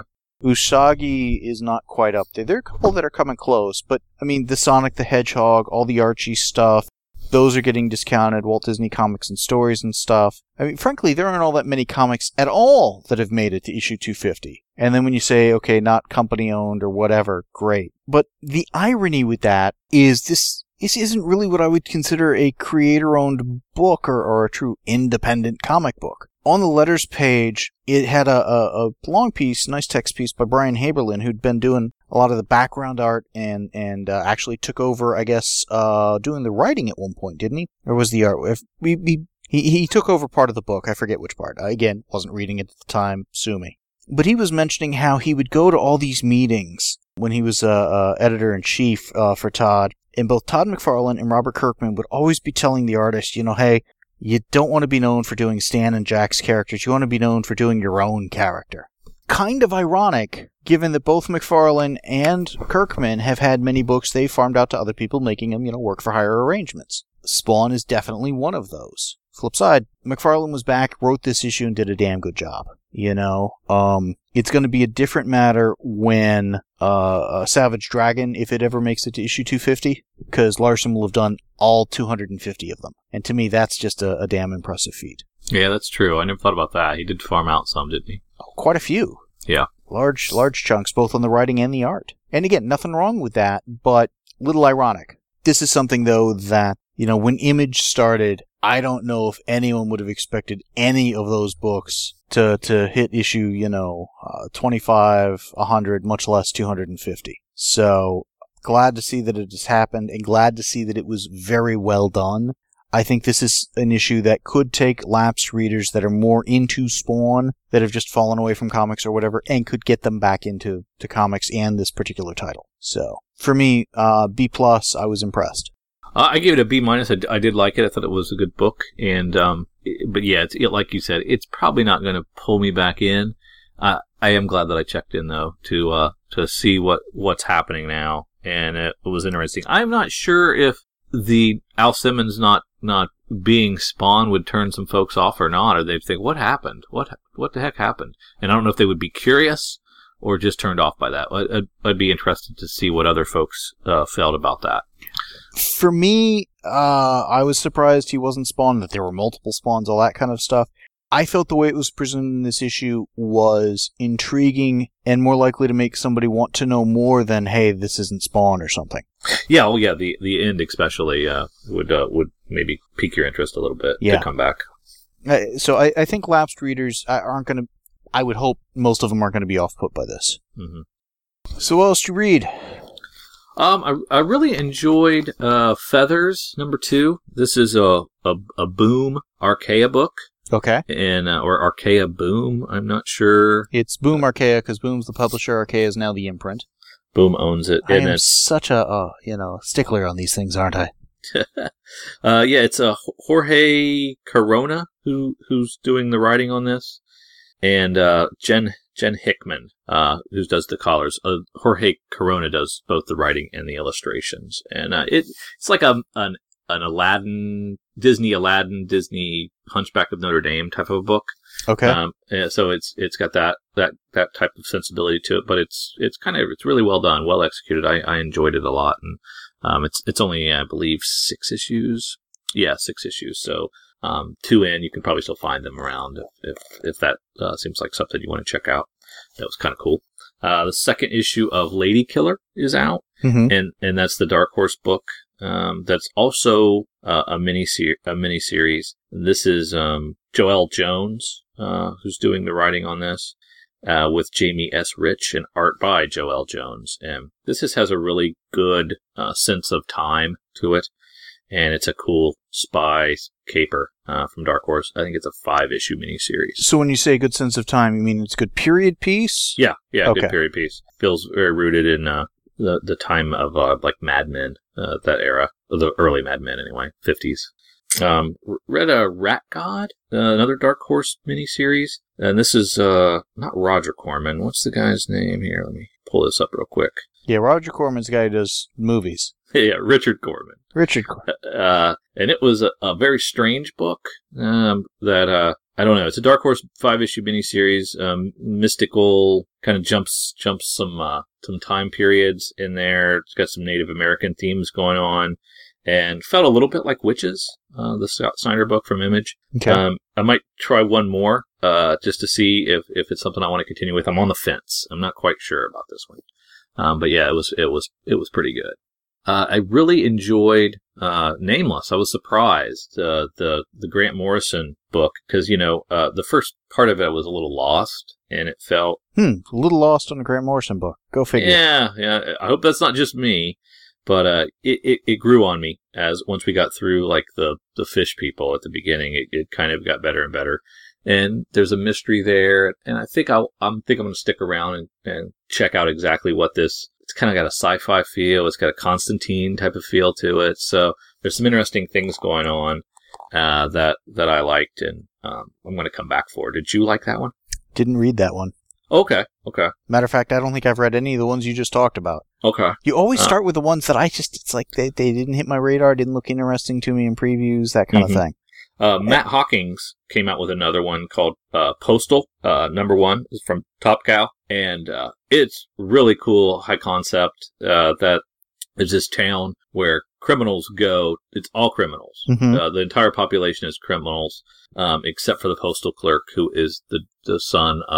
Usagi is not quite up there. There are a couple that are coming close, but, I mean, the Sonic the Hedgehog, all the Archie stuff, those are getting discounted, Walt Disney Comics and Stories and stuff. I mean, frankly, there aren't all that many comics at all that have made it to issue two fifty. And then when you say, okay, not company-owned or whatever, great. But the irony with that is this this isn't really what I would consider a creator-owned book or, or a true independent comic book. On the letters page, it had a, a, a long piece, nice text piece by Brian Haberlin, who'd been doing a lot of the background art and and uh, actually took over, I guess, uh, doing the writing at one point, didn't he? Or was the art? If we, we he he took over part of the book. I forget which part. I, again, wasn't reading it at the time. Sue me. But he was mentioning how he would go to all these meetings when he was uh, uh, editor in chief uh, for Todd, and both Todd McFarlane and Robert Kirkman would always be telling the artist, you know, hey, you don't want to be known for doing Stan and Jack's characters. You want to be known for doing your own character. Kind of ironic, given that both McFarlane and Kirkman have had many books they farmed out to other people, making them, you know, work for hire arrangements. Spawn is definitely one of those. Flip side, McFarlane was back, wrote this issue, and did a damn good job. You know, um, it's going to be a different matter when uh, uh, Savage Dragon, if it ever makes it to issue two fifty, because Larson will have done all two hundred fifty of them. And to me, that's just a, a damn impressive feat. Yeah, that's true. I never thought about that. He did farm out some, didn't he? Oh, quite a few. Yeah. Large, large chunks, both on the writing and the art. And again, nothing wrong with that, but little ironic. This is something, though, that, you know, when Image started, I don't know if anyone would have expected any of those books to, to hit issue, you know, uh, twenty-five, one hundred, much less two hundred fifty. So, glad to see that it has happened, and glad to see that it was very well done. I think this is an issue that could take lapsed readers that are more into Spawn, that have just fallen away from comics or whatever, and could get them back into to comics and this particular title. So, for me, uh, B plus, I was impressed. Uh, I gave it a B minus. I, I did like it. I thought it was a good book, and um, but yeah, it's it, like you said, it's probably not going to pull me back in. Uh, I am glad that I checked in though to uh, to see what, what's happening now, and it was interesting. I'm not sure if the Al Simmons not not being Spawn would turn some folks off or not, or they'd think, what happened? What what the heck happened? And I don't know if they would be curious or just turned off by that. I'd, I'd be interested to see what other folks uh, felt about that. For me, uh, I was surprised he wasn't Spawn, that there were multiple Spawns, all that kind of stuff. I felt the way it was presented in this issue was intriguing and more likely to make somebody want to know more than, hey, this isn't Spawn or something. Yeah, well, yeah, the the end especially uh, would uh, would maybe pique your interest a little bit yeah. to come back. Uh, so I, I think lapsed readers aren't going to, I would hope most of them aren't going to be off-put by this. Mm-hmm. So what else did you read? Um, I, I really enjoyed uh, Feathers, number two. This is a, a, a Boom Archaea book. Okay. And uh, or Archaea Boom, I'm not sure. It's Boom Archaea because Boom's the publisher. Archaea is now the imprint. Boom owns it. I and am it's... such a uh, you know stickler on these things, aren't I? uh, yeah, it's uh, Jorge Corona who who's doing the writing on this, and uh, Jen Jen Hickman uh, who does the colors. Uh, Jorge Corona does both the writing and the illustrations, and uh, it it's like a an an Aladdin. Disney Aladdin, Disney Hunchback of Notre Dame type of a book. Okay. Um, so it's it's got that, that, that type of sensibility to it, but it's it's kind of it's really well done, well executed. I, I enjoyed it a lot, and um, it's it's only I believe six issues. Yeah, six issues. So um, two in, you can probably still find them around if if, if that uh, seems like something you want to check out. That was kind of cool. Uh, the second issue of Lady Killer is out, mm-hmm. and and that's the Dark Horse book. Um, that's also uh, a mini ser- a mini series. This is um, Joelle Jones, uh, who's doing the writing on this, uh, with Jamie S. Rich and art by Joelle Jones. And this is, has a really good uh, sense of time to it, and it's a cool spy caper uh, from Dark Horse. I think it's a five issue mini series. So when you say good sense of time, you mean it's good period piece? Yeah, yeah, okay. Good period piece. Feels very rooted in uh, the the time of uh, like Mad Men. Uh, that era, the early Mad Men anyway, fifties. Um, read a Rat God, uh, another Dark Horse miniseries, and this is uh, not Roger Corman. What's the guy's name here? Let me pull this up real quick. Yeah, Roger Corman's the guy who does movies. Yeah, Richard Corman. Richard Corman. Uh, and it was a, a very strange book um, that uh, I don't know. It's a Dark Horse five-issue miniseries, um, mystical, kind of jumps jumps some uh, some time periods in there. It's got some Native American themes going on, and felt a little bit like Witches, uh, the Scott Snyder book from Image. Okay. Um, I might try one more uh, just to see if, if it's something I want to continue with. I'm on the fence. I'm not quite sure about this one, um, but yeah, it was it was it was pretty good. Uh, I really enjoyed uh, Nameless. I was surprised uh, the the Grant Morrison book because you know uh, the first part of it was a little lost and it felt hmm a little lost on the Grant Morrison book. Go figure. Yeah, yeah. I hope that's not just me, but uh, it, it it grew on me as once we got through like the the fish people at the beginning. It, it kind of got better and better, and there's a mystery there, and I think I'll I'm think I'm going to stick around and, and check out exactly what this. It's kind of got a sci-fi feel. It's got a Constantine type of feel to it. So there's some interesting things going on uh, that that I liked, and um, I'm going to come back for. Did you like that one? Didn't read that one. Okay, okay. Matter of fact, I don't think I've read any of the ones you just talked about. Okay. You always uh, start with the ones that I just, it's like they, they didn't hit my radar, didn't look interesting to me in previews, that kind mm-hmm. of thing. Uh, Matt Hawkins came out with another one called uh, Postal, uh, number one, is from Top Cow. And uh, it's really cool, high concept, uh, that there's this town where criminals go. It's all criminals. Mm-hmm. Uh, the entire population is criminals, um, except for the postal clerk, who is the, the son of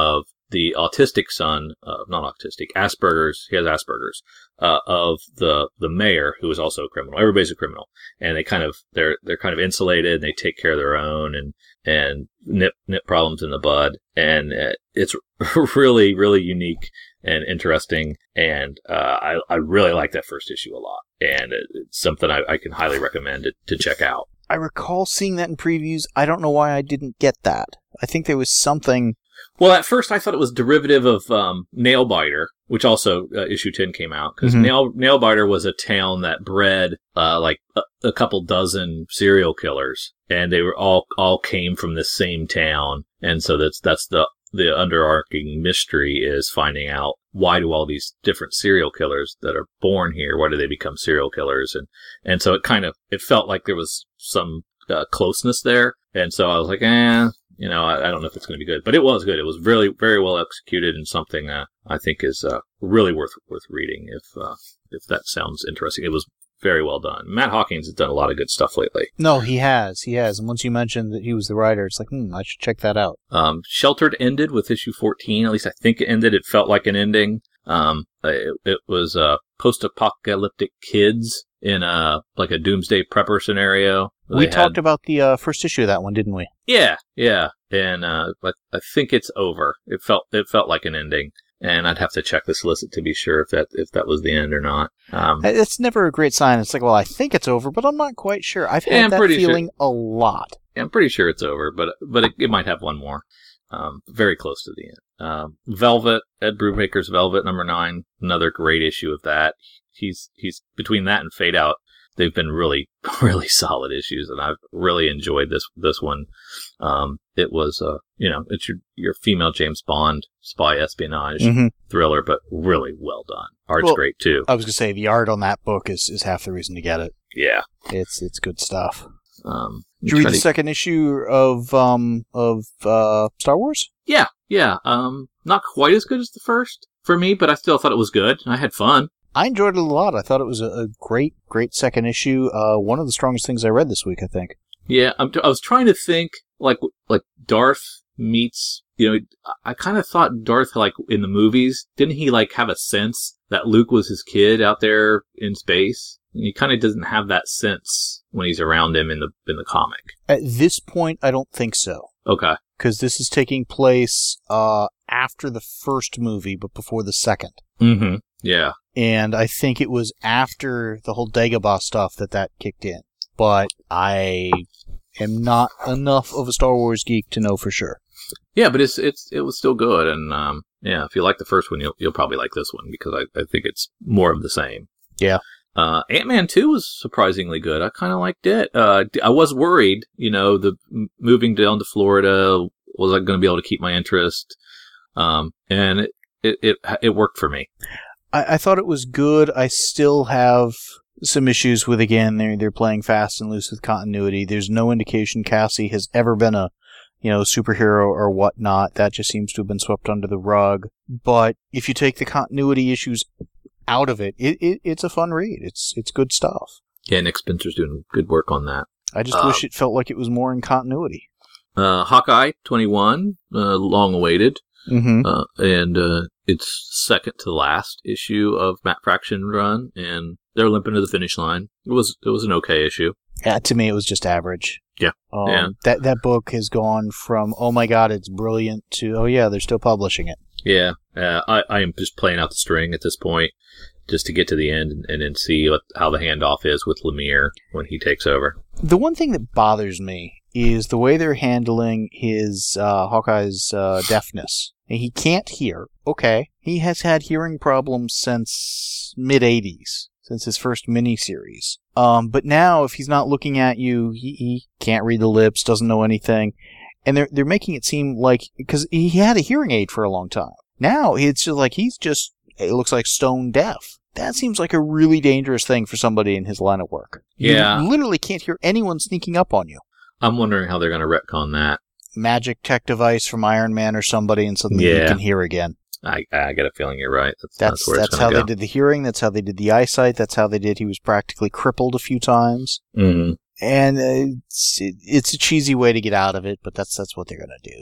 the autistic son, uh, not autistic, Asperger's, he has Asperger's, uh, of the, the mayor, who is also a criminal. Everybody's a criminal. And they kind of, they're, they're kind of insulated and they take care of their own and, and nip, nip problems in the bud. And uh, it's really, really unique and interesting. And, uh, I, I really like that first issue a lot. And it's something I, I can highly recommend it to check out. I recall seeing that in previews. I don't know why I didn't get that. I think there was something. Well, at first I thought it was derivative of um, Nailbiter, which also uh, issue ten came out, because mm-hmm. Nail Nailbiter was a town that bred uh, like a, a couple dozen serial killers, and they were all all came from this same town, and so that's that's the the underarching mystery is finding out why do all these different serial killers that are born here, why do they become serial killers, and and so it kind of it felt like there was some uh, closeness there, and so I was like, eh. You know, I, I don't know if it's going to be good, but it was good. It was really, very well executed, and something uh, I think is uh, really worth worth reading. If uh, if that sounds interesting, it was very well done. Matt Hawkins has done a lot of good stuff lately. No, he has, he has. And once you mentioned that he was the writer, it's like, hmm, I should check that out. Um, Sheltered ended with issue fourteen. At least I think it ended. It felt like an ending. Um, it, it was uh, post-apocalyptic kids in a like a doomsday prepper scenario. We talked had... about the uh, first issue of that one, didn't we? Yeah, yeah, and uh, but I think it's over. It felt it felt like an ending, and I'd have to check the solicit to be sure if that if that was the end or not. Um, it's never a great sign. It's like, well, I think it's over, but I'm not quite sure. I've had yeah, that feeling sure. a lot. Yeah, I'm pretty sure it's over, but but it, it might have one more. Um, very close to the end. Um, Velvet, Ed Brubaker's Velvet, number nine, another great issue of that. He's he's between that and Fade Out. They've been really, really solid issues, and I've really enjoyed this this one. Um, it was, uh, you know, it's your, your female James Bond spy espionage mm-hmm. thriller, but really well done. Art's well, great too. I was gonna say the art on that book is, is half the reason to get it. Yeah, it's it's good stuff. Um, Did you read the to... second issue of um of uh, Star Wars? Yeah, yeah. Um, not quite as good as the first for me, but I still thought it was good. I had fun. I enjoyed it a lot. I thought it was a, a great, great second issue. Uh, one of the strongest things I read this week, I think. Yeah, I'm t- I was trying to think, like, like Darth meets, you know, I kind of thought Darth, like, in the movies, didn't he, like, have a sense that Luke was his kid out there in space? And he kind of doesn't have that sense when he's around him in the in the comic. At this point, I don't think so. Okay. Because this is taking place uh, after the first movie, but before the second. Mm-hmm. Yeah. And I think it was after the whole Dagobah stuff that that kicked in. But I am not enough of a Star Wars geek to know for sure. Yeah, but it's it's it was still good, and um, yeah, if you like the first one, you'll you'll probably like this one because I, I think it's more of the same. Yeah. Uh, Ant-Man two was surprisingly good. I kind of liked it. Uh, I was worried, you know, the moving down to Florida, was I going to be able to keep my interest? Um, and it, it, it, it worked for me. I, I thought it was good. I still have some issues with, again, they're, they're playing fast and loose with continuity. There's no indication Cassie has ever been a, you know, superhero or whatnot. That just seems to have been swept under the rug. But if you take the continuity issues out of it, it, it it's a fun read. It's it's good stuff. Yeah, Nick Spencer's doing good work on that. I just uh, wish it felt like it was more in continuity. Uh, Hawkeye twenty-one, uh, long awaited, mm-hmm. uh, and uh, it's second to last issue of Matt Fraction run, and they're limping to the finish line. It was it was an okay issue. Yeah, to me it was just average. Yeah, um, yeah. That that book has gone from oh my god it's brilliant to oh yeah they're still publishing it. Yeah, uh, I I am just playing out the string at this point, just to get to the end and, and then see what, how the handoff is with Lemire when he takes over. The one thing that bothers me is the way they're handling his uh, Hawkeye's uh, deafness. He can't hear. Okay, he has had hearing problems since mid eighties, since his first miniseries. Um, but now, if he's not looking at you, he, he can't read the lips, doesn't know anything. And they're they're making it seem like, because he had a hearing aid for a long time. Now it's just like he's just, it looks like stone deaf. That seems like a really dangerous thing for somebody in his line of work. Yeah. You literally can't hear anyone sneaking up on you. I'm wondering how they're going to retcon that. Magic tech device from Iron Man or somebody, and suddenly yeah. you can hear again. I I get a feeling you're right. That's that's, that's, where that's it's how go. they did the hearing. That's how they did the eyesight. That's how they did. He was practically crippled a few times. Mm-hmm. And uh, it's, it's a cheesy way to get out of it, but that's that's what they're going to do.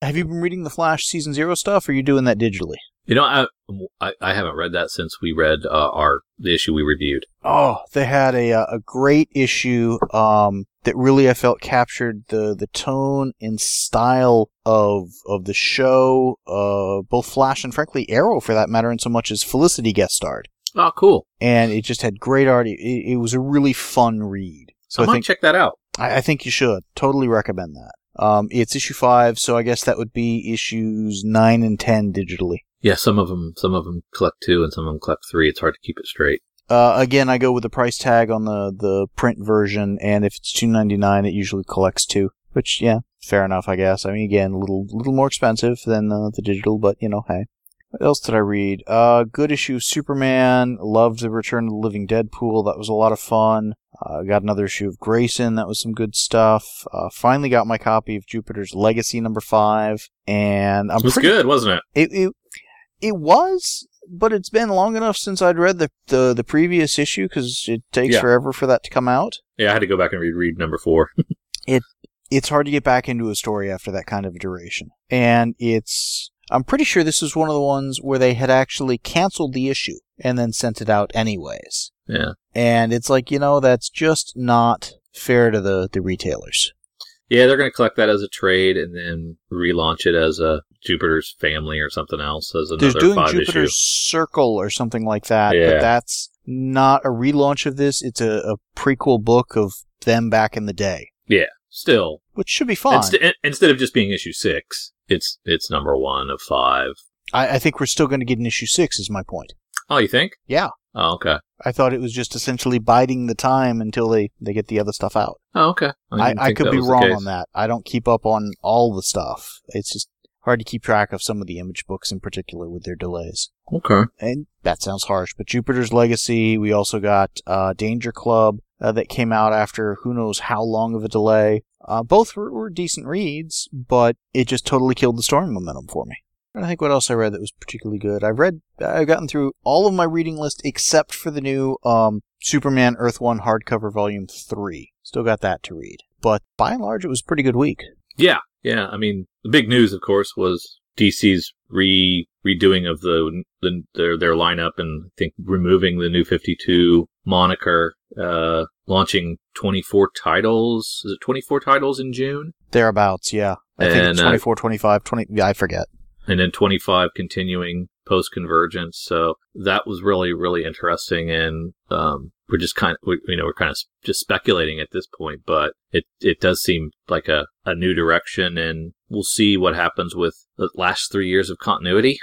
Have you been reading the Flash Season Zero stuff, or are you doing that digitally? You know, I I, I haven't read that since we read uh, our the issue we reviewed. Oh, they had a a great issue um, that really I felt captured the, the tone and style of of the show, uh, both Flash and frankly Arrow for that matter, in so much as Felicity guest starred. Oh, cool! And it just had great art. It, it was a really fun read. So I, I might think, check that out. I, I think you should. Totally recommend that. Um, it's issue five, so I guess that would be issues nine and ten digitally. Yeah, some of them, some of them collect two, and some of them collect three. It's hard to keep it straight. Uh, again, I go with the price tag on the, the print version, and if it's two ninety-nine, it usually collects two. Which, yeah, fair enough, I guess. I mean, again, a little little more expensive than uh, the digital, but you know, hey. What else did I read? Uh, good issue of Superman. Loved the Return of the Living Deadpool. That was a lot of fun. Uh, got another issue of Grayson. That was some good stuff. Uh, finally got my copy of Jupiter's Legacy number five, and I'm it was pretty, good, wasn't it? It it it was, but it's been long enough since I'd read the the, the previous issue because it takes Yeah. forever for that to come out. Yeah, I had to go back and reread number four. it it's hard to get back into a story after that kind of duration, and it's. I'm pretty sure this is one of the ones where they had actually canceled the issue and then sent it out anyways. Yeah. And it's like, you know, that's just not fair to the, the retailers. Yeah, they're going to collect that as a trade and then relaunch it as a Jupiter's Family or something else as another They're doing five Jupiter's issue. Circle or something like that, Yeah. but that's not a relaunch of this. It's a, a prequel book of them back in the day. Yeah, still. Which should be fun. Inst- instead of just being issue six, it's it's number one of five. I, I think we're still going to get an issue six, is my point. Oh, you think? Yeah. Oh, okay. I thought it was just essentially biding the time until they, they get the other stuff out. Oh, okay. I, I, didn't I think could that be was the wrong case. on that. I don't keep up on all the stuff. It's just hard to keep track of some of the Image books in particular with their delays. Okay. And that sounds harsh, but Jupiter's Legacy, we also got uh, Danger Club uh, that came out after who knows how long of a delay. Uh, both were, were decent reads, but it just totally killed the story momentum for me. I don't think what else I read that was particularly good. I've read, I've gotten through all of my reading list except for the new um, Superman Earth One hardcover volume three. Still got that to read. But by and large, it was a pretty good week. Yeah, yeah. I mean, the big news, of course, was D C's re redoing of the, the their their lineup, and I think removing the New fifty-two moniker, uh, launching twenty-four titles. Is it twenty-four titles in June? Thereabouts, yeah. I think And, it's uh, twenty-four, twenty-five, twenty. Yeah, I forget. And then twenty-five continuing post convergence. So that was really, really interesting. And um, we're just kind of, we, you know, we're kind of just speculating at this point, but it, it does seem like a, a new direction, and we'll see what happens with the last three years of continuity.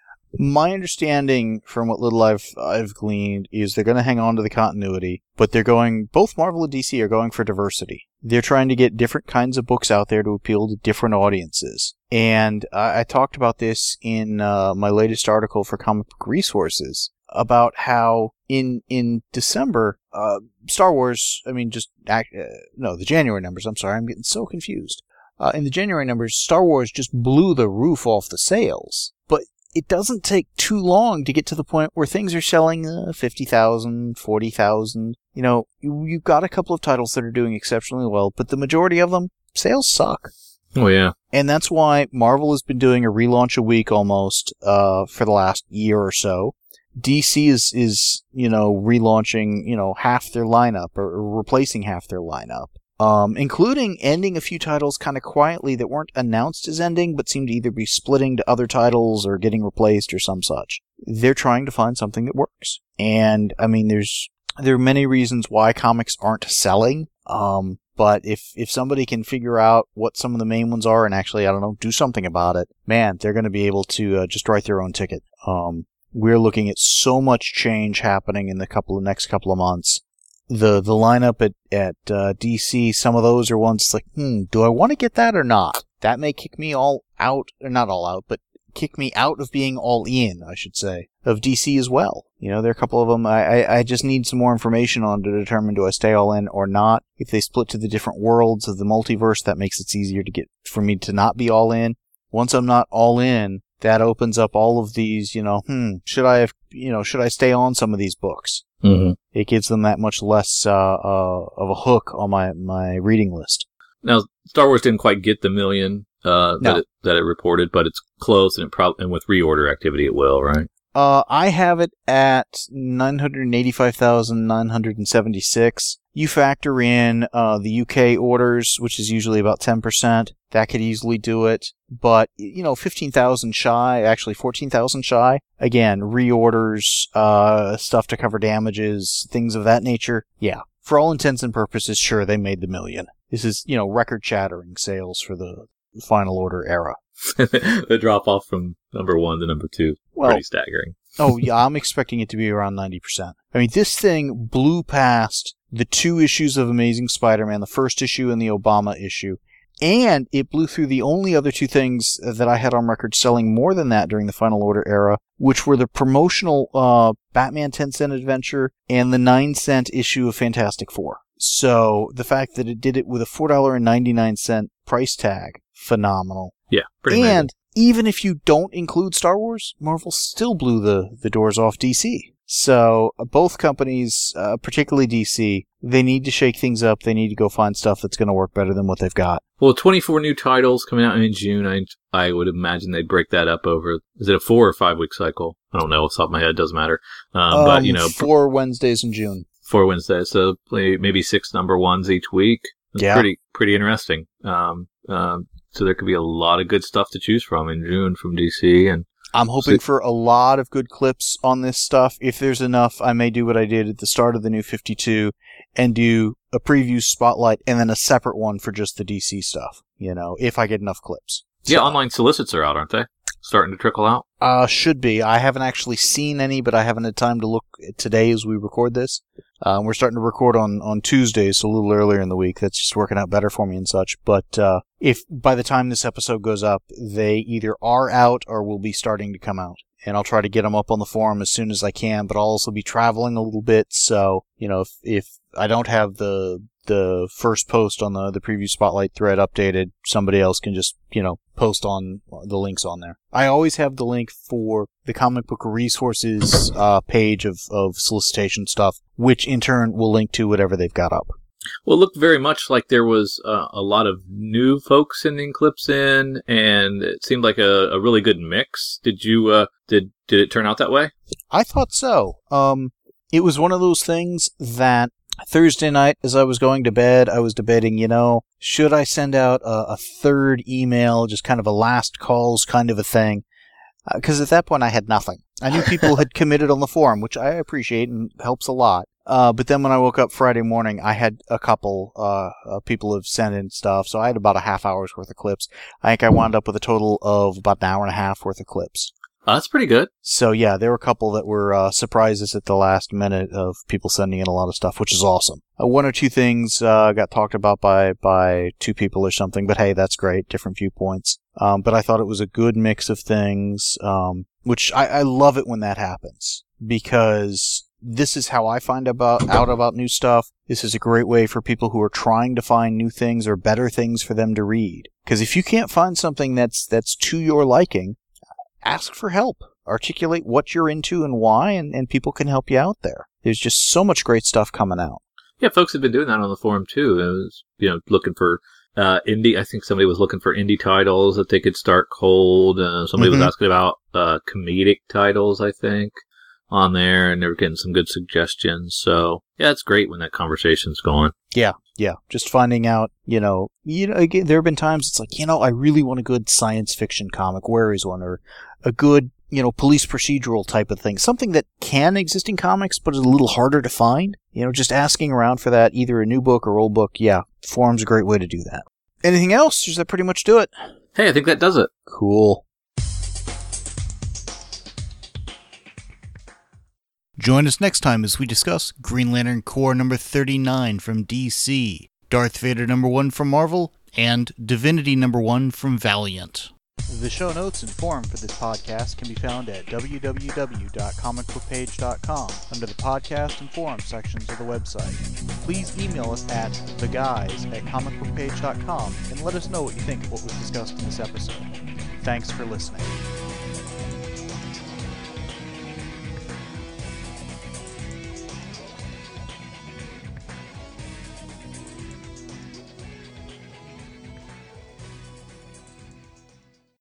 My understanding from what little I've I've gleaned is they're going to hang on to the continuity, but they're going, both Marvel and D C are going for diversity. They're trying to get different kinds of books out there to appeal to different audiences. And I, I talked about this in uh, my latest article for Comic Book Resources about how in in December, uh, Star Wars, I mean, just, act, uh, no, the January numbers, I'm sorry, I'm getting so confused. Uh, in the January numbers, Star Wars just blew the roof off the sales. But it doesn't take too long to get to the point where things are selling uh, fifty thousand, forty thousand. You know, you, you've got a couple of titles that are doing exceptionally well, but the majority of them, sales suck. Oh, yeah. And that's why Marvel has been doing a relaunch a week almost uh, for the last year or so. D C is, is, you know, relaunching, you know, half their lineup or, or replacing half their lineup. Um, including ending a few titles kind of quietly that weren't announced as ending, but seemed to either be splitting to other titles or getting replaced or some such. They're trying to find something that works. And, I mean, there's, there are many reasons why comics aren't selling. Um, but if, if somebody can figure out what some of the main ones are and actually, I don't know, do something about it, man, they're going to be able to uh, just write their own ticket. Um, we're looking at so much change happening in the couple of next couple of months. The the lineup at at uh, D C, some of those are ones like, hmm, do I want to get that or not? That may kick me all out, or not all out, but kick me out of being all in, I should say, of D C as well. You know, there are a couple of them I, I, I just need some more information on to determine do I stay all in or not. If they split to the different worlds of the multiverse, that makes it easier to get for me to not be all in. Once I'm not all in, that opens up all of these, you know, hmm, should I have, you know, should I stay on some of these books? Mm-hmm. It gives them that much less uh, uh, of a hook on my, my reading list. Now, Star Wars didn't quite get the million uh, No. that it, that it reported, but it's close, and it prob- and with reorder activity, it will, right? Uh, I have it at nine hundred eighty-five thousand nine hundred seventy-six. You factor in uh, the U K orders, which is usually about ten percent. That could easily do it. But, you know, fifteen thousand shy, actually fourteen thousand shy. Again, reorders, uh, stuff to cover damages, things of that nature. Yeah. For all intents and purposes, sure, they made the million. This is, you know, record-shattering sales for the final order era. The drop off from number one to number two, Well, pretty staggering. Oh, yeah, I'm expecting it to be around ninety percent. I mean, this thing blew past the two issues of Amazing Spider-Man, the first issue and the Obama issue, and it blew through the only other two things that I had on record selling more than that during the Final Order era, which were the promotional uh, Batman ten cent adventure and the nine cent issue of Fantastic Four. So, the fact that it did it with a four dollars and ninety-nine cents price tag, phenomenal. Yeah, pretty And amazing. even if you don't include Star Wars, Marvel still blew the, the doors off D C. So uh, both companies, uh, particularly D C, they need to shake things up. They need to go find stuff that's going to work better than what they've got. Well, twenty-four new titles coming out in June. I I would imagine they'd break that up over, is it a four or five week cycle? I don't know. Off the top of my head, it doesn't matter. Um, Um, but, you know, four Wednesdays in June. four Wednesdays, so play maybe six number ones each week. It's Yeah. pretty pretty interesting. Um, um, so there could be a lot of good stuff to choose from in June from D C, and I'm hoping So- for a lot of good clips on this stuff. If there's enough, I may do what I did at the start of the New fifty-two and do a preview spotlight and then a separate one for just the D C stuff, you know, if I get enough clips. yeah, So- online solicits are out, aren't they? Starting to trickle out. Uh, should be. I haven't actually seen any, but I haven't had time to look today as we record this. Uh, we're starting to record on, on Tuesdays, so a little earlier in the week. That's just working out better for me and such. But uh, if by the time this episode goes up, they either are out or will be starting to come out. And I'll try to get them up on the forum as soon as I can, but I'll also be traveling a little bit. So, you know, if, if I don't have the the first post on the, the preview spotlight thread updated, somebody else can just, you know, post on the links on there. I always have the link for the comic book resources uh, page of, of solicitation stuff, which in turn will link to whatever they've got up. Well, it looked very much like there was uh, a lot of new folks sending clips in, and it seemed like a, a really good mix. Did you uh, did did it turn out that way? I thought so. Um, it was one of those things that Thursday night, as I was going to bed, I was debating, you know, should I send out a, a third email, just kind of a last calls kind of a thing? Because uh, at that point I had nothing. I knew people had committed on the forum, which I appreciate and helps a lot. Uh, but then when I woke up Friday morning, I had a couple uh, uh, people have sent in stuff, so I had about a half hour's worth of clips. I think I wound up with a total of about an hour and a half worth of clips. Uh, that's pretty good. So yeah, there were a couple that were uh, surprises at the last minute of people sending in a lot of stuff, which is awesome. Uh, one or two things uh, got talked about by by two people or something, but hey, that's great, different viewpoints. Um, but I thought it was a good mix of things, um, which I, I love it when that happens, because this is how I find about out about new stuff. This is a great way for people who are trying to find new things or better things for them to read. Because if you can't find something that's that's to your liking, ask for help. Articulate what you're into and why, and, and people can help you out there. There's just so much great stuff coming out. Yeah, folks have been doing that on the forum too. It was, you know, looking for uh, indie. I think somebody was looking for indie titles that they could start cold. Uh, somebody Mhm. was asking about uh, comedic titles, I think, on there, and they were getting some good suggestions. So yeah, it's great when that conversation's going. Yeah, yeah. Just finding out, you know, you know, again, there have been times it's like, you know, I really want a good science fiction comic. Where is one? Or a good, you know, police procedural type of thing. Something that can exist in comics, but is a little harder to find. You know, just asking around for that, either a new book or old book. Yeah, forum's a great way to do that. Anything else? Does that pretty much do it? Hey, I think that does it. Cool. Join us next time as we discuss Green Lantern Corps number thirty-nine from D C, Darth Vader number one from Marvel, and Divinity number one from Valiant. The show notes and forum for this podcast can be found at w w w dot comic book page dot com under the podcast and forum sections of the website. Please email us at theguys at comic book page dot com and let us know what you think of what was discussed in this episode. Thanks for listening.